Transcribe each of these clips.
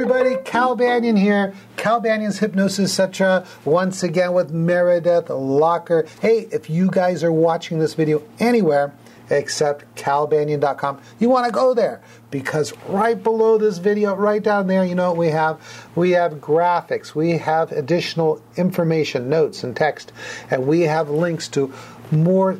everybody, Cal Banyan here. Cal Banyan's Hypnosis Etc. Once again with Meredith Locker. Hey, if you guys are watching this video anywhere except calbanyan.com, you want to go there because right below this video, right down there, you know what we have? We have graphics, we have additional information, notes and text, and we have links to more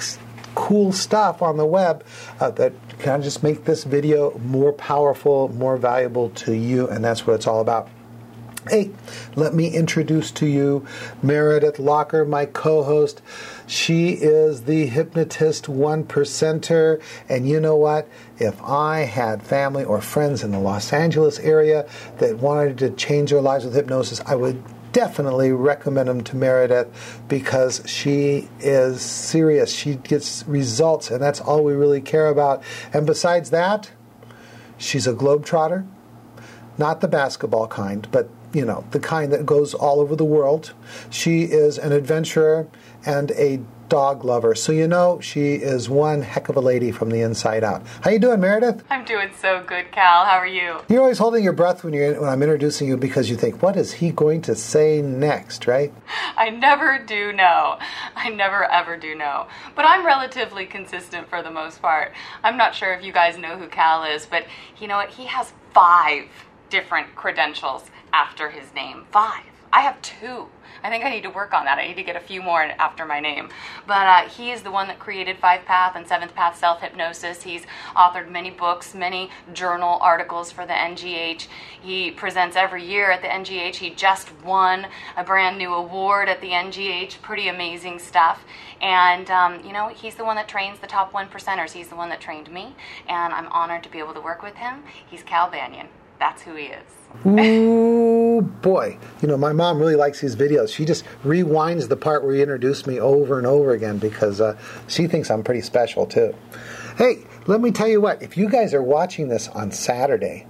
cool stuff on the web that can just make this video more powerful, more valuable to you, and that's what it's all about. Hey, let me introduce to you Meredith Locker, my co-host. She is the Hypnotist 1%er, and you know what? If I had family or friends in the Los Angeles area that wanted to change their lives with hypnosis, I would definitely recommend them to Meredith because she is serious. She gets results, and that's all we really care about. And besides that, she's a globetrotter. Not the basketball kind, but, you know, the kind that goes all over the world. She is an adventurer and a dog lover. So, you know, she is one heck of a lady from the inside out. How you doing, Meredith? I'm doing so good, Cal. How are you? You're always holding your breath when I'm introducing you because you think, what is he going to say next, right? I never do know. I never ever do know. But I'm relatively consistent for the most part. I'm not sure if you guys know who Cal is, but you know what? He has 5 different credentials after his name. 5. I have 2. I think I need to work on that. I need to get a few more after my name. But he is the one that created 5 Path and 7th Path Self-Hypnosis. He's authored many books, many journal articles for the NGH. He presents every year at the NGH. He just won a brand new award at the NGH. Pretty amazing stuff. And, you know, he's the one that trains the top 1%ers. He's the one that trained me, and I'm honored to be able to work with him. He's Cal Banyan. That's who he is. Ooh, boy. You know, my mom really likes these videos. She just rewinds the part where you introduced me over and over again because she thinks I'm pretty special, too. Hey, let me tell you what. If you guys are watching this on Saturday,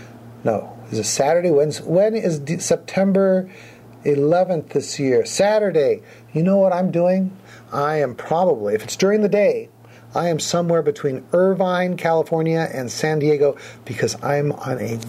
no, is it Saturday? When is September 11th this year? Saturday. You know what I'm doing? I am probably, if it's during the day, I am somewhere between Irvine, California, and San Diego because I'm on a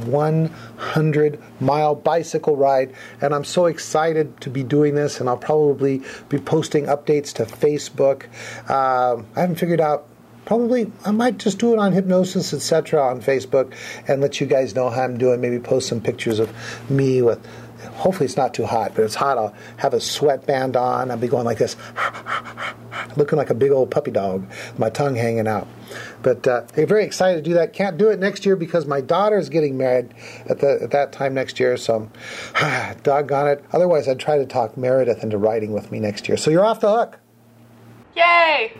100-mile bicycle ride, and I'm so excited to be doing this, and I'll probably be posting updates to Facebook. I haven't figured out. Probably, I might just do it on Hypnosis, etc. on Facebook and let you guys know how I'm doing. Maybe post some pictures of me with, hopefully it's not too hot, but if it's hot, I'll have a sweatband on. I'll be going like this, looking like a big old puppy dog, my tongue hanging out. But I'm very excited to do that. Can't do it next year because my daughter's getting married at that time next year, so doggone it. Otherwise, I'd try to talk Meredith into riding with me next year. So you're off the hook. Yay!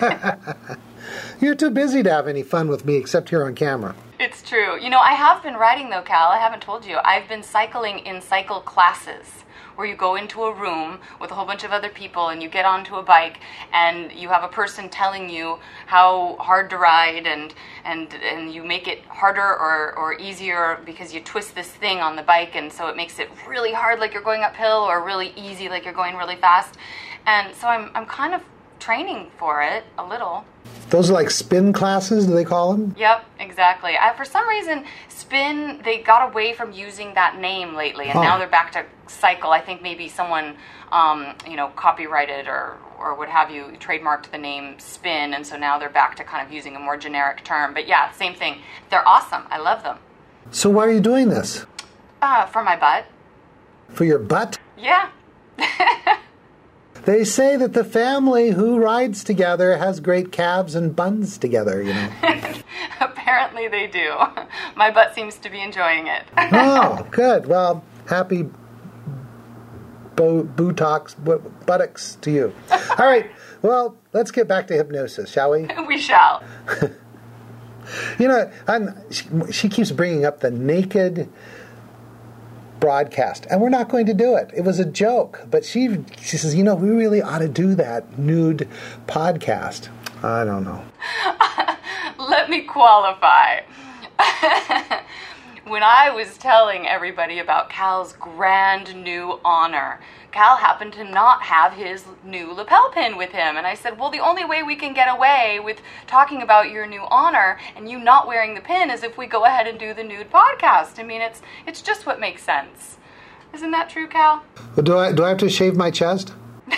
You're too busy to have any fun with me except here on camera. It's true. You know, I have been riding though, Cal. I haven't told you. I've been cycling in cycle classes where you go into a room with a whole bunch of other people and you get onto a bike and you have a person telling you how hard to ride and you make it harder or easier because you twist this thing on the bike, and so it makes it really hard like you're going uphill or really easy like you're going really fast. And so I'm kind of training for it a little. Those are like spin classes, do they call them? Yep, exactly. For some reason, spin, they got away from using that name lately, and now they're back to cycle. I think maybe someone, you know, copyrighted or what have you, trademarked the name spin, and so now they're back to kind of using a more generic term. But yeah, same thing. They're awesome. I love them. So why are you doing this? For my butt. For your butt? Yeah. They say that the family who rides together has great calves and buns together, you know. Apparently they do. My butt seems to be enjoying it. Oh, good. Well, happy buttocks to you. All right. Well, let's get back to hypnosis, shall we? We shall. You know, she keeps bringing up the naked broadcast, and we're not going to do it. It was a joke, but she says, you know, we really ought to do that nude podcast. I don't know. Let me qualify. when I was telling everybody about Cal's grand new honor, Cal happened to not have his new lapel pin with him. And I said, well, the only way we can get away with talking about your new honor and you not wearing the pin is if we go ahead and do the nude podcast. I mean, it's just what makes sense. Isn't that true, Cal? Well, do I have to shave my chest?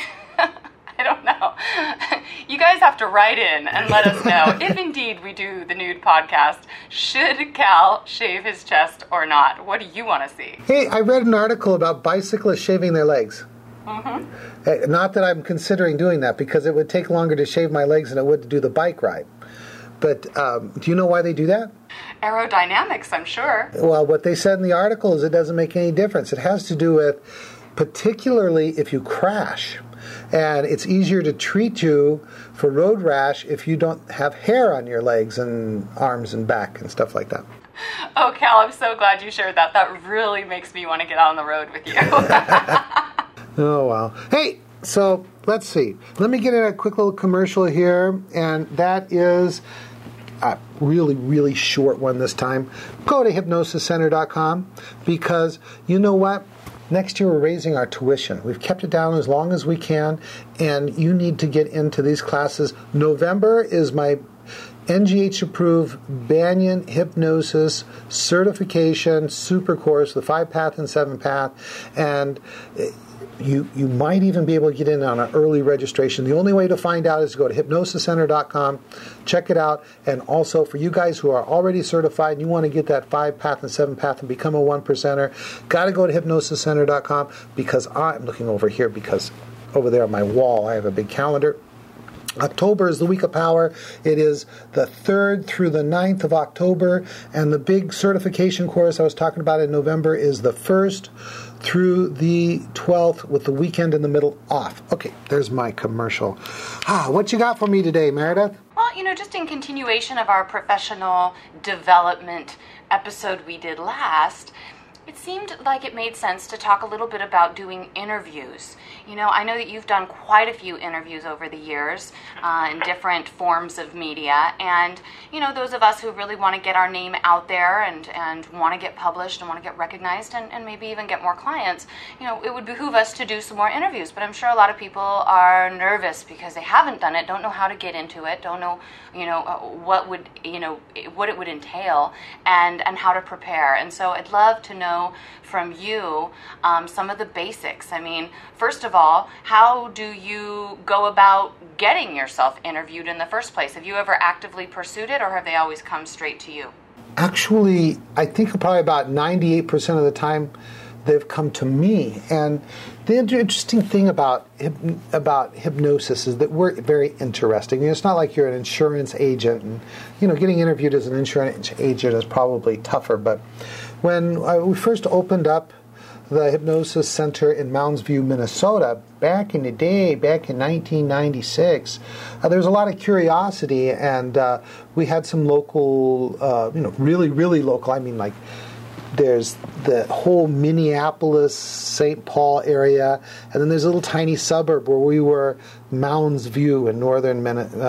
I don't know. You guys have to write in and let us know if indeed we do the nude podcast. Should Cal shave his chest or not? What do you want to see? Hey, I read an article about bicyclists shaving their legs. Mm-hmm. Not that I'm considering doing that, because it would take longer to shave my legs than it would to do the bike ride. But do you know why they do that? Aerodynamics, I'm sure. Well, what they said in the article is it doesn't make any difference. It has to do with particularly if you crash. And it's easier to treat you for road rash if you don't have hair on your legs and arms and back and stuff like that. Oh, Cal, I'm so glad you shared that. That really makes me want to get on the road with you. Oh, well. Hey, so let's see. Let me get in a quick little commercial here, and that is a really, really short one this time. Go to hypnosiscenter.com, because you know what? Next year we're raising our tuition. We've kept it down as long as we can, and you need to get into these classes. November is my NGH-approved Banyan Hypnosis Certification Super Course, the 5-path and 7-path, and you might even be able to get in on an early registration. The only way to find out is to go to hypnosiscenter.com, check it out, and also for you guys who are already certified and you want to get that 5-path and 7-path and become a 1%er, got to go to hypnosiscenter.com, because I'm looking over here, because over there on my wall I have a big calendar. October is the week of power. It is the 3rd through the 9th of October, and the big certification course I was talking about in November is the 1st through the 12th, with the weekend in the middle off. Okay, there's my commercial. What you got for me today, Meredith? Well, just in continuation of our professional development episode we did last, it seemed like it made sense to talk a little bit about doing interviews. I know that you've done quite a few interviews over the years in different forms of media, and those of us who really want to get our name out there and want to get published and want to get recognized and maybe even get more clients, it would behoove us to do some more interviews. But I'm sure a lot of people are nervous because they haven't done it, don't know how to get into it, don't know what it would entail and how to prepare. And so I'd love to know from you some of the basics. I mean, first of all, how do you go about getting yourself interviewed in the first place? Have you ever actively pursued it, or have they always come straight to you? Actually, I think probably about 98% of the time they've come to me. And the interesting thing about hypnosis is that we're very interesting. It's not like you're an insurance agent, and getting interviewed as an insurance agent is probably tougher. But when we first opened up the Hypnosis Center in Mounds View, Minnesota, back in the day, back in 1996, there was a lot of curiosity, and we had some local, really, really local. I mean, like, there's the whole Minneapolis, St. Paul area, and then there's a little tiny suburb where we were, Mounds View in northern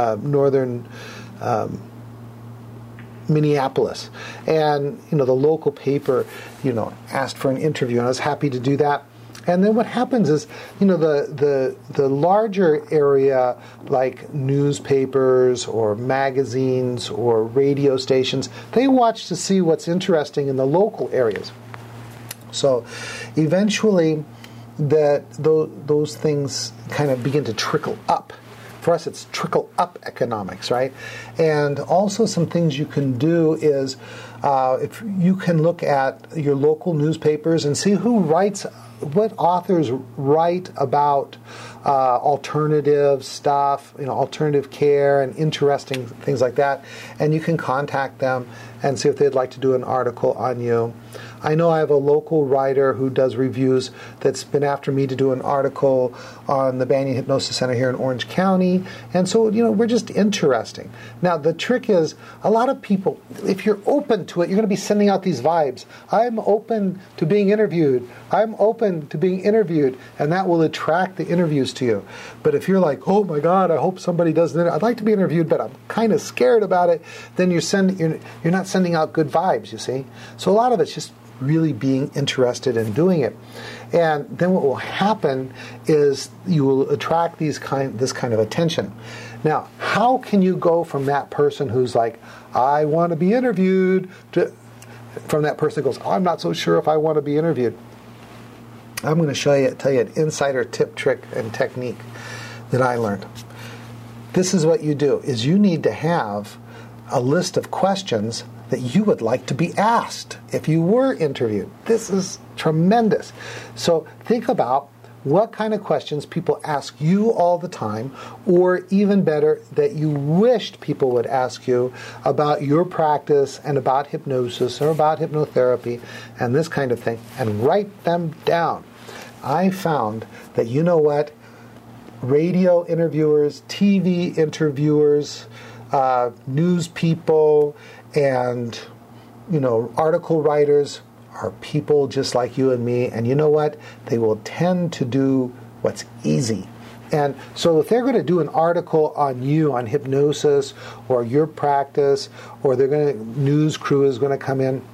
Minneapolis. And, the local paper, asked for an interview, and I was happy to do that. And then what happens is, the larger area, like newspapers or magazines or radio stations, they watch to see what's interesting in the local areas. So eventually those things kind of begin to trickle up. For us, it's trickle-up economics, right? And also some things you can do is if you can look at your local newspapers and see what authors write about alternative stuff, alternative care and interesting things like that. And you can contact them and see if they'd like to do an article on you. I know I have a local writer who does reviews that's been after me to do an article on the Banyan Hypnosis Center here in Orange County. And so, we're just interesting. Now, the trick is, a lot of people, if you're open to it, you're going to be sending out these vibes. I'm open to being interviewed. I'm open open to being interviewed, and that will attract the interviews to you. But if you're like, oh my God, I hope somebody does it. I'd like to be interviewed, but I'm kind of scared about it. Then you're not sending out good vibes, you see. So a lot of it's just really being interested in doing it. And then what will happen is you will attract this kind of attention. Now, how can you go from that person who's like, I want to be interviewed, from that person who goes, I'm not so sure if I want to be interviewed? I'm going to tell you an insider tip, trick, and technique that I learned. This is what you do, is you need to have a list of questions that you would like to be asked if you were interviewed. This is tremendous. So think about what kind of questions people ask you all the time, or even better, that you wished people would ask you about your practice and about hypnosis or about hypnotherapy and this kind of thing, and write them down. I found that, you know what, radio interviewers, TV interviewers, news people, and, article writers are people just like you and me, and you know what? They will tend to do what's easy. And so if they're going to do an article on you, on hypnosis, or your practice, or news crew is going to come in,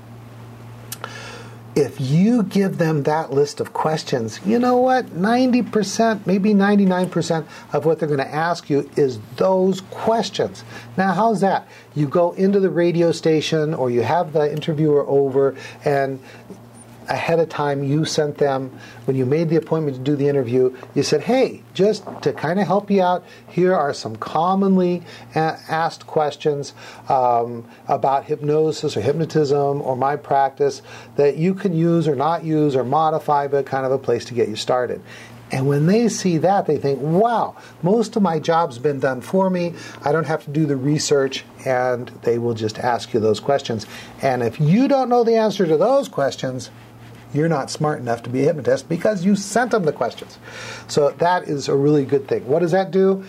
if you give them that list of questions, you know what? 90%, maybe 99% of what they're going to ask you is those questions. Now, how's that? You go into the radio station, or you have the interviewer over, and ahead of time you sent them, when you made the appointment to do the interview, you said, hey, just to kind of help you out, here are some commonly asked questions about hypnosis or hypnotism or my practice that you can use or not use or modify, but kind of a place to get you started. And when they see that, they think, wow, most of my job's been done for me. I don't have to do the research, and they will just ask you those questions. And if you don't know the answer to those questions, you're not smart enough to be a hypnotist because you sent them the questions. So that is a really good thing. What does that do?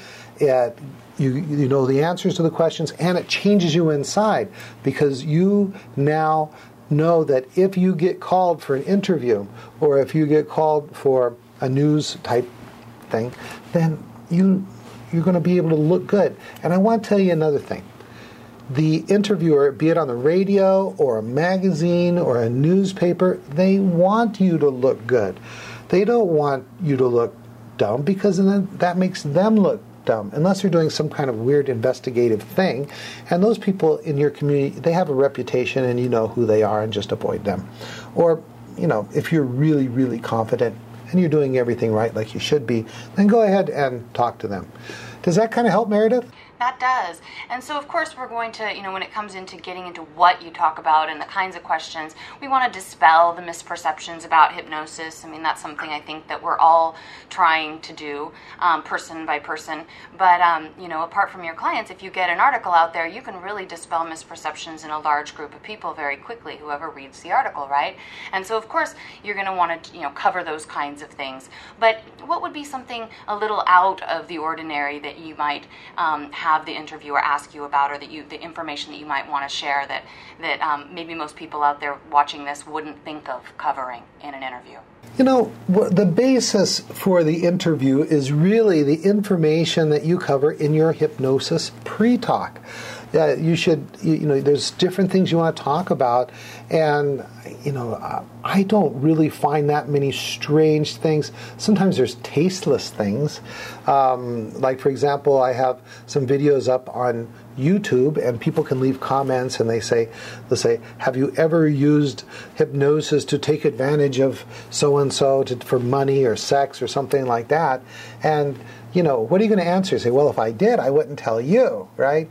You know the answers to the questions, and it changes you inside, because you now know that if you get called for an interview, or if you get called for a news type thing, then you're going to be able to look good. And I want to tell you another thing. The interviewer, be it on the radio or a magazine or a newspaper, they want you to look good. They don't want you to look dumb, because then that makes them look dumb, unless you're doing some kind of weird investigative thing. And those people in your community, they have a reputation, and you know who they are, and just avoid them. Or, if you're really, really confident and you're doing everything right like you should be, then go ahead and talk to them. Does that kind of help, Meredith? That does. And so, of course, we're going to, when it comes into getting into what you talk about and the kinds of questions, we want to dispel the misperceptions about hypnosis. I mean, that's something I think that we're all trying to do, person by person. But, apart from your clients, if you get an article out there, you can really dispel misperceptions in a large group of people very quickly, whoever reads the article, right? And so, of course, you're going to want to, cover those kinds of things. But what would be something a little out of the ordinary that you might have the interviewer ask you about, or the information that you might want to share that maybe most people out there watching this wouldn't think of covering in an interview? The basis for the interview is really the information that you cover in your hypnosis pre-talk. You should, there's different things you want to talk about, and, I don't really find that many strange things. Sometimes there's tasteless things. Like, for example, I have some videos up on YouTube, and people can leave comments, and they'll say, have you ever used hypnosis to take advantage of so-and-so for money or sex or something like that? And, what are you going to answer? You say, well, if I did, I wouldn't tell you, right?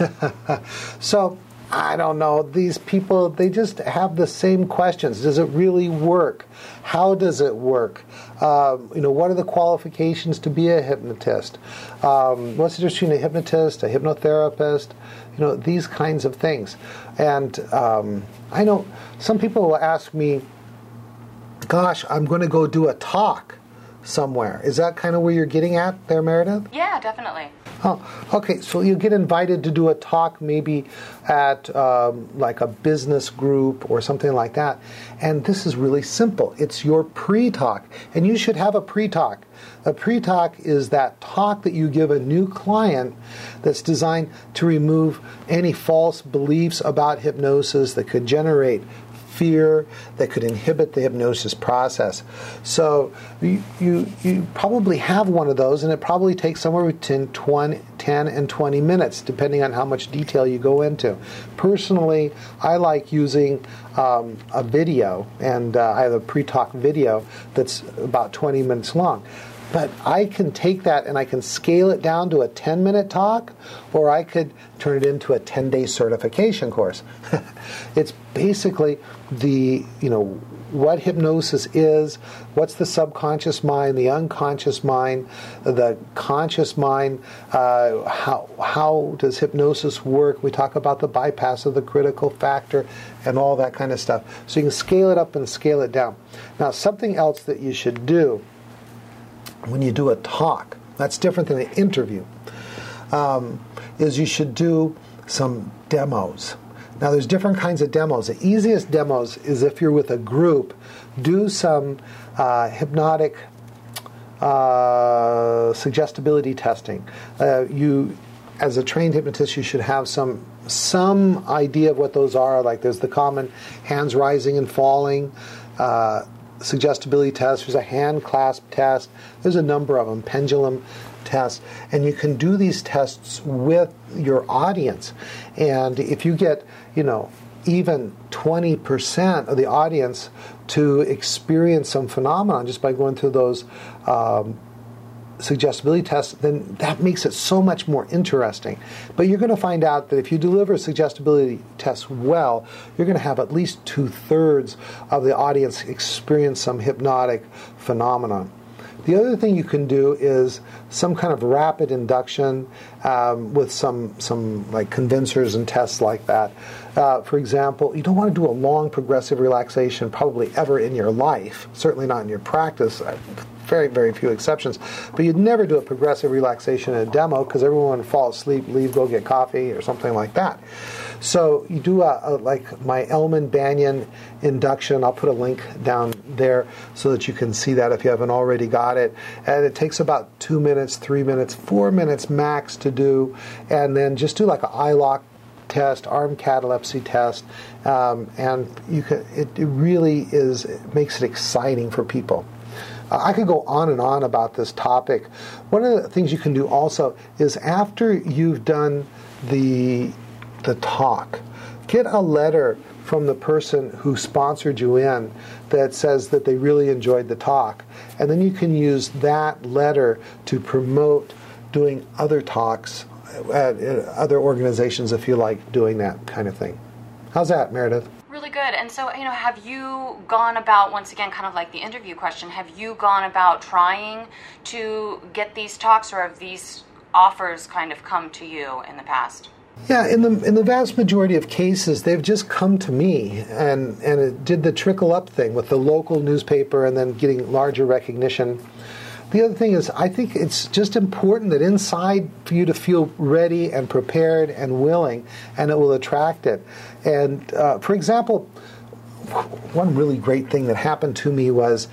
So, I don't know. These people, they just have the same questions. Does it really work? How does it work? What are the qualifications to be a hypnotist? What's the difference between a hypnotist, a hypnotherapist? These kinds of things. And I know some people will ask me, gosh, I'm going to go do a talk somewhere. Is that kind of where you're getting at there, Meredith? Yeah, definitely. Oh, okay. So you get invited to do a talk maybe at like a business group or something like that. And this is really simple. It's your pre-talk. And you should have a pre-talk. A pre-talk is that talk that you give a new client that's designed to remove any false beliefs about hypnosis that could generate fear, that could inhibit the hypnosis process. So you probably have one of those, and it probably takes somewhere between 10 and 20 minutes, depending on how much detail you go into. Personally, I like using a video, and I have a pre-talk video that's about 20 minutes long. But I can take that and I can scale it down to a 10-minute talk, or I could turn it into a 10-day certification course. It's basically what hypnosis is, what's the subconscious mind, the unconscious mind, the conscious mind, how does hypnosis work. We talk about the bypass of the critical factor and all that kind of stuff. So you can scale it up and scale it down. Now, something else that you should do when you do a talk, that's different than an interview, is you should do some demos. Now, there's different kinds of demos. The easiest demos is if you're with a group, do some hypnotic suggestibility testing. You, as a trained hypnotist, you should have some idea of what those are. Like there's the common hands rising and falling suggestibility test. There's a hand clasp test. There's a number of them, pendulum tests, and you can do these tests with your audience. And if you get, even 20% of the audience to experience some phenomenon just by going through those suggestibility tests, then that makes it so much more interesting. But you're going to find out that if you deliver suggestibility tests well, you're going to have at least 2/3 of the audience experience some hypnotic phenomenon. The other thing you can do is some kind of rapid induction with some like convincers and tests like that. For example, you don't want to do a long progressive relaxation probably ever in your life, certainly not in your practice. Very, very few exceptions. But you'd never do a progressive relaxation in a demo because everyone would fall asleep, leave, go get coffee, or something like that. So you do like my Elman Banyan induction. I'll put a link down there so that you can see that if you haven't already got it. And it takes about 2 minutes, 3 minutes, 4 minutes max to do. And then just do like an eye lock test, arm catalepsy test, and you can. It really makes it exciting for people. I could go on and on about this topic. One of the things you can do also is after you've done the talk, get a letter from the person who sponsored you in that says that they really enjoyed the talk. And then you can use that letter to promote doing other talks at other organizations if you like doing that kind of thing. How's that, Meredith? Really good. And so, have you gone about, once again, kind of like the interview question, have you gone about trying to get these talks, or have these offers kind of come to you in the past? Yeah, in the vast majority of cases, they've just come to me, and it did the trickle-up thing with the local newspaper and then getting larger recognition. The other thing is, I think it's just important that inside for you to feel ready and prepared and willing, and it will attract it. And for example, one really great thing that happened to me was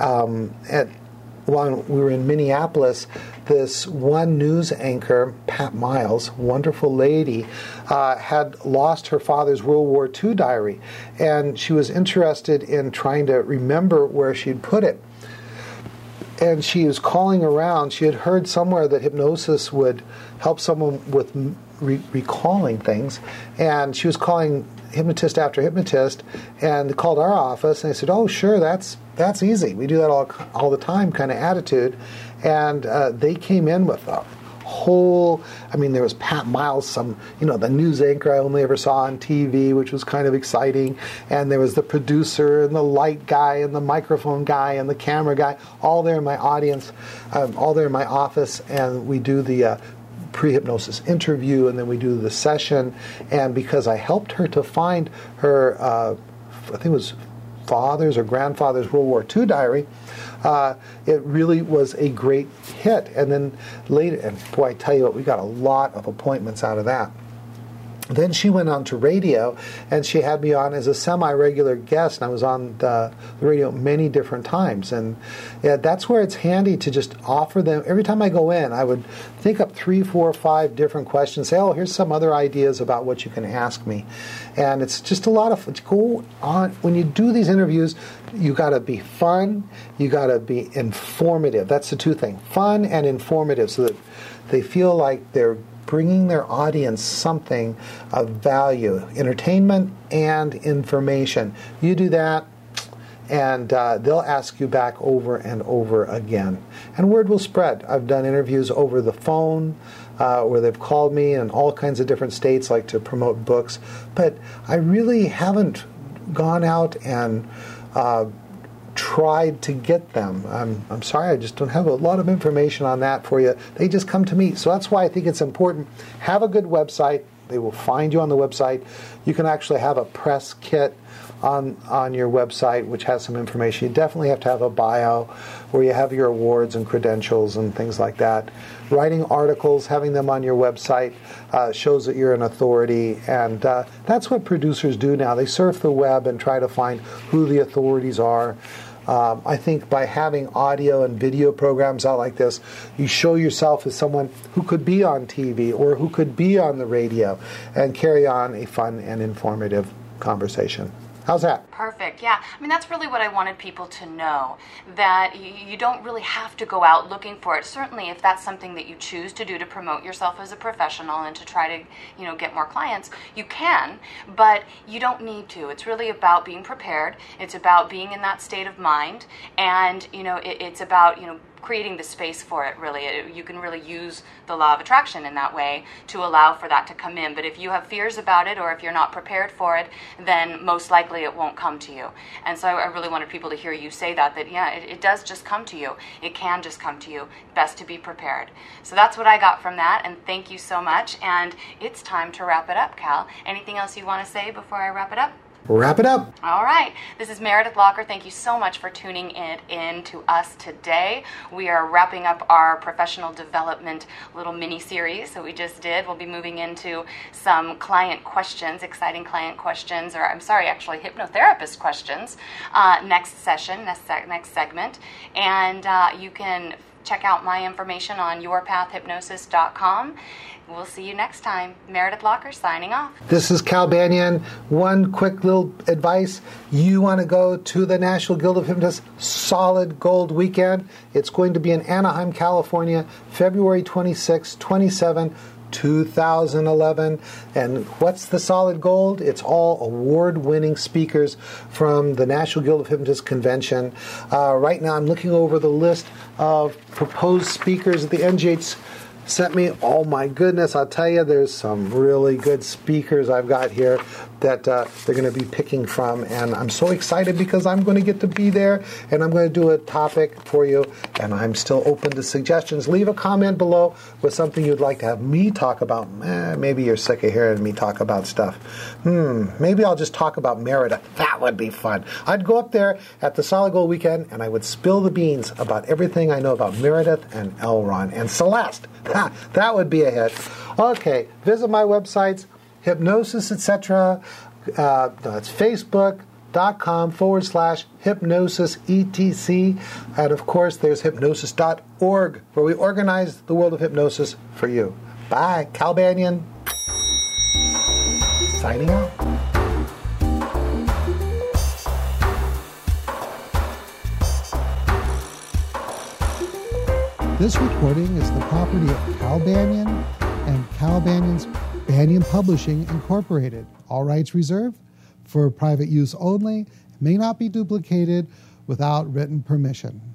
while we were in Minneapolis, this one news anchor, Pat Miles, wonderful lady, had lost her father's World War II diary, and she was interested in trying to remember where she'd put it. And she was calling around. She had heard somewhere that hypnosis would help someone with recalling things. And she was calling hypnotist after hypnotist and called our office. And they said, oh, sure, that's easy. We do that all the time kind of attitude. And they came in with a whole, there was Pat Miles, the news anchor I only ever saw on TV, which was kind of exciting. And there was the producer and the light guy and the microphone guy and the camera guy, all there in my audience, all there in my office. And we do the pre-hypnosis interview, and then we do the session. And because I helped her to find her, I think it was father's or grandfather's World War II diary, it really was a great hit. And then later, and boy, I tell you what, we got a lot of appointments out of that. Then she went on to radio, and she had me on as a semi-regular guest, and I was on the radio many different times. And yeah, that's where it's handy to just offer them. Every time I go in, I would think up 3, 4, 5 different questions, say, oh, here's some other ideas about what you can ask me. And it's just a lot of fun. Go on. When you do these interviews, you got to be fun, you got to be informative. That's the two things, fun and informative, so that they feel like they're bringing their audience something of value, entertainment and information. You do that, and they'll ask you back over and over again. And word will spread. I've done interviews over the phone where they've called me in all kinds of different states, like to promote books. But I really haven't gone out and tried to get them. I'm sorry, I just don't have a lot of information on that for you. They just come to me. So that's why I think it's important. Have a good website. They will find you on the website. You can actually have a press kit on your website, which has some information. You definitely have to have a bio where you have your awards and credentials and things like that. Writing articles, having them on your website shows that you're an authority, and that's what producers do now. They surf the web and try to find who the authorities are. I think by having audio and video programs out like this, you show yourself as someone who could be on TV or who could be on the radio and carry on a fun and informative conversation. How's that? Perfect. Yeah. I mean, that's really what I wanted people to know, that you don't really have to go out looking for it. Certainly, if that's something that you choose to do to promote yourself as a professional and to try to, get more clients, you can, but you don't need to. It's really about being prepared. It's about being in that state of mind, and, it's about, creating the space for it, really. You can really use the law of attraction in that way to allow for that to come in. But if you have fears about it, or if you're not prepared for it, then most likely it won't come to you. And so I really wanted people to hear you say that it does just come to you. It can just come to you. Best to be prepared. So that's what I got from that, and thank you so much. And it's time to wrap it up, Cal. Anything else you want to say before I wrap it up? Wrap it up. All right. This is Meredith Locker. Thank you so much for tuning in to us today. We are wrapping up our professional development little mini-series that we just did. We'll be moving into some client questions, exciting client questions, actually hypnotherapist questions, next session, next segment. And you can check out my information on yourpathhypnosis.com. We'll see you next time. Meredith Locker signing off. This is Cal Banyan. One quick little advice. You want to go to the National Guild of Hypnotists Solid Gold Weekend. It's going to be in Anaheim, California, February 26, 27, 2011. And what's the Solid Gold? It's all award-winning speakers from the National Guild of Hypnotists Convention. Right now I'm looking over the list of proposed speakers at the NGH sent me. Oh my goodness, I'll tell you, there's some really good speakers I've got here that they're going to be picking from, and I'm so excited because I'm going to get to be there, and I'm going to do a topic for you, and I'm still open to suggestions. Leave a comment below with something you'd like to have me talk about. Maybe you're sick of hearing me talk about stuff. Maybe I'll just talk about Meredith. That would be fun. I'd go up there at the Solid Gold Weekend, and I would spill the beans about everything I know about Meredith and L. Ron and Celeste. That would be a hit. Okay, visit my websites, hypnosis, etc. That's facebook.com/hypnosis etc. And of course, there's hypnosis.org, where we organize the world of hypnosis for you. Bye. Cal Banyan, signing out. This recording is the property of Cal Banyan and Cal Banyan's Banyan Publishing, Incorporated. All rights reserved. For private use only. May not be duplicated without written permission.